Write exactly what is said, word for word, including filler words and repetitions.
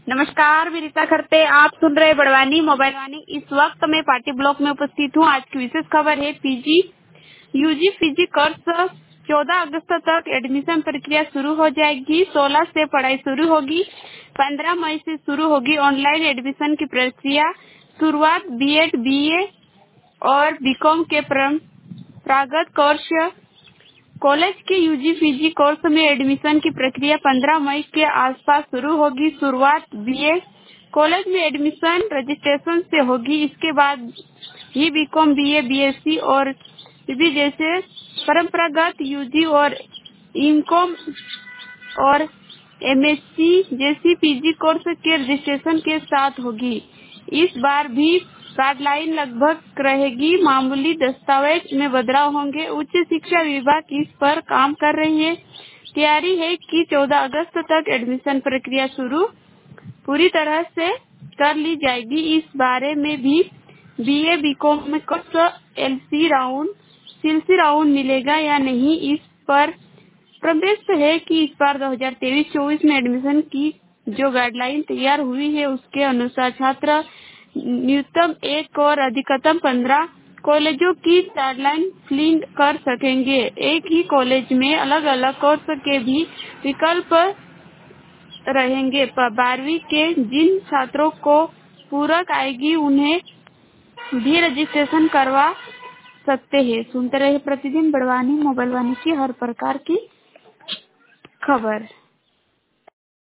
नमस्कार, विनीता खरते। आप सुन रहे बड़वानी मोबाइल वाणी। इस वक्त मैं पार्टी ब्लॉक में उपस्थित हूँ। आज की विशेष खबर है पीजी यूजी पीजी कोर्स चौदह अगस्त तक एडमिशन प्रक्रिया शुरू हो जाएगी। सोलह से पढ़ाई शुरू होगी। पंद्रह मई से शुरू होगी ऑनलाइन एडमिशन की प्रक्रिया। शुरुआत बीएड बीए और बीकॉम के परंपरागत कोर्स। कॉलेज के यूजी पीजी कोर्स में एडमिशन की प्रक्रिया पंद्रह मई के आसपास शुरू होगी। शुरुआत बीए कॉलेज में एडमिशन रजिस्ट्रेशन से होगी। इसके बाद ही बीकॉम बीए बीएससी और बीबी जैसे परंपरागत यूजी और इनकॉम और एमएससी जैसी पीजी कोर्स के रजिस्ट्रेशन के साथ होगी। इस बार भी गाइडलाइन लगभग रहेगी। मामूली दस्तावेज में बदलाव होंगे। उच्च शिक्षा विभाग इस पर काम कर रही है। तैयारी है कि चौदह अगस्त तक एडमिशन प्रक्रिया शुरू पूरी तरह से कर ली जाएगी। इस बारे में भी बीए बीकॉम में कुछ एलसी राउंड सीएलसी राउंड मिलेगा या नहीं, इस पर प्रदेश है कि इस बार दो हज़ार तेईस चौबीस में एडमिशन की जो गाइडलाइन तैयार हुई है उसके अनुसार छात्र न्यूनतम एक और अधिकतम पंद्रह कॉलेजों की गाइडलाइन फिलिंग कर सकेंगे। एक ही कॉलेज में अलग अलग कोर्स के भी विकल्प रहेंगे। बारहवीं के जिन छात्रों को पूरक आएगी उन्हें भी रजिस्ट्रेशन करवा सकते हैं। सुनते रहे प्रतिदिन बड़वानी मोबाइल वाणी की हर प्रकार की खबर।